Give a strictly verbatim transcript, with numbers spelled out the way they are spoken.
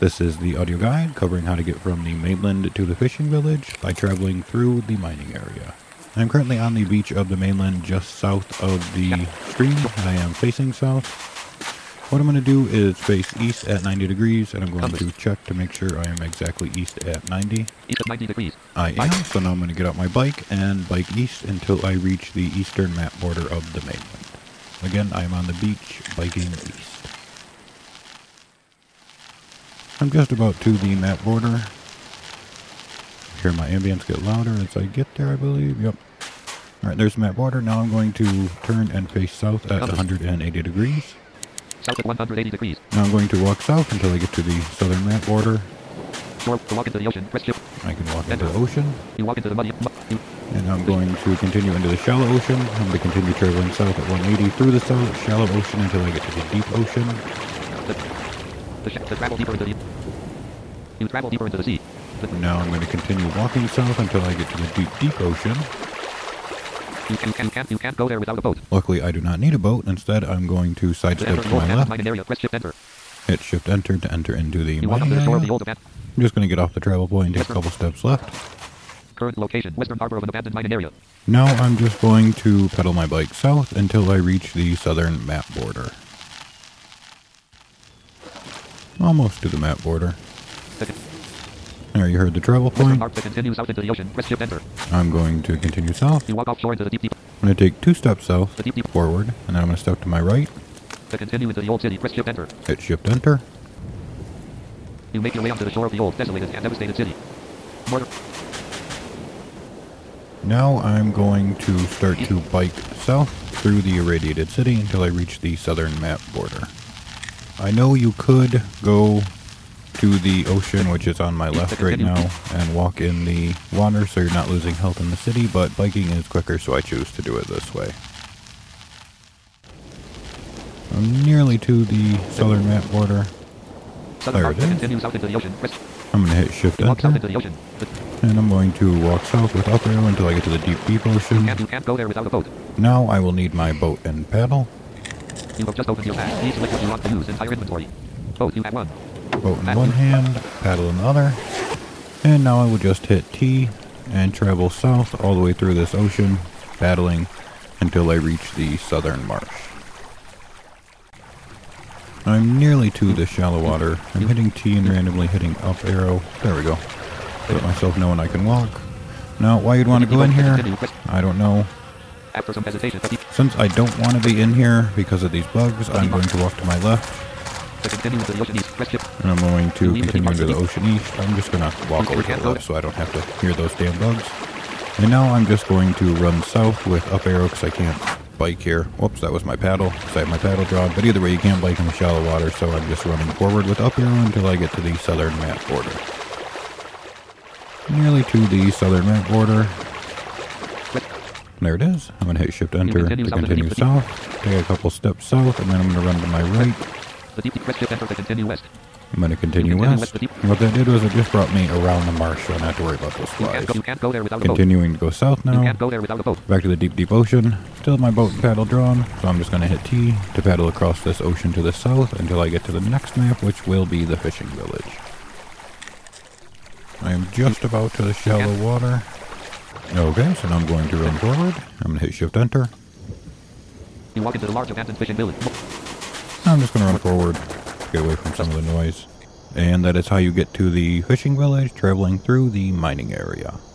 This is the audio guide covering how to get from the mainland to the fishing village by traveling through the mining area. I'm currently on the beach of the mainland just south of the stream. I am facing south. What I'm going to do is face east at ninety degrees, and I'm going to check to make sure I am exactly east at ninety. East at ninety degrees. I am, so now I'm going to get out my bike and bike east until I reach the eastern map border of the mainland. Again, I am on the beach, biking east. I'm just about to the map border. Hear my ambience get louder as I get there, I believe. Yep. Alright, there's the map border. Now I'm going to turn and face south at one hundred eighty degrees. South at one hundred eighty degrees. Now I'm going to walk south until I get to the southern map border. Shore, to walk into the ocean, press shift. I can walk into the ocean. You walk into the muddy... You And I'm going to continue into the shallow ocean. I'm going to continue traveling south at one eighty through the south, shallow ocean until I get to the deep ocean. The, the, sh the travel deeper into the... You travel deeper into the sea. The, Now I'm going to continue walking south until I get to the deep, deep ocean. you, can, you, can't, you can't go there without a boat. Luckily, I do not need a boat. Instead, I'm going to To sidestep enter to the old my abandoned left. mining area, press shift enter. Hit shift enter to enter into the You walk up mining to the shore of area. the old abandoned... I'm just going to get off the travel point and take a couple steps left. Current location, western harbor of an abandoned mining area. Now I'm just going to pedal my bike south until I reach the southern map border. Almost to the map border. Second. There, you heard the travel Western point. harbor to continue south into the ocean, press shift enter. I'm going to continue south. You walk offshore into the deep deep... I'm going to take two steps south, The deep deep... forward, and then I'm going to step to my right, To continue into the old city, press shift enter. hit shift enter. You make your way onto the shore of the old, desolated and devastated city. Border... Now I'm going to start to bike south through the irradiated city until I reach the southern map border. I know you could go to the ocean, which is on my left right now, and walk in the water so you're not losing health in the city, but biking is quicker, so I choose to do it this way. I'm nearly to the southern map border. Southern There harbor it to is. continue south into the ocean, press... I'm going to hit shift You walk south into enter, the ocean. The, and I'm going to walk south with up arrow until I get to the deep, deep ocean. can't, you can't go there without a boat. Now I will need my boat and paddle. You have just opened your pack. Please select what you want to use. Entire inventory. Boat, you have one. Boat in one hand, paddle in the other. And now I will just hit T and travel south all the way through this ocean, paddling until I reach the southern marsh. I'm nearly to the shallow water. I'm hitting T and randomly hitting up arrow. There we go. Let myself know when I can walk. Now, why you'd want to go in here, I don't know. After some hesitation, to, Since I don't want to be in here because of these bugs, I'm going to walk to my left. to continue into the ocean east, press shift. And I'm going to continue into the ocean east. I'm just going to walk over to the left so I don't have to hear those damn bugs. And now I'm just going to run south with up arrow because I can't bike here. Whoops, that was my paddle. So I have my paddle drawn. But either way, you can't bike in the shallow water, so I'm just running forward with up arrow until I get to the southern map border. Nearly to the southern map border. There it is. I'm going to hit shift enter to continue south. Take a couple steps south, and then I'm going to run to my right. The deep, press shift enter to continue west. I'm going to continue west. And what that did was it just brought me around the marsh, so I don't have to worry about those You can't, flies. go, you can't go there without a boat. Continuing to go south You now. can't go there without a boat. Back to the deep, deep ocean. Still have my boat and paddle drawn, so I'm just going to hit T to paddle across this ocean to the south until I get to the next map, which will be the fishing village. I am just about to the shallow water. Okay, so now I'm going to run forward. I'm going to hit shift enter. You walk into the large abandoned fishing village. I'm just going to run forward to get away from some of the noise. And that is how you get to the fishing village, traveling through the mining area.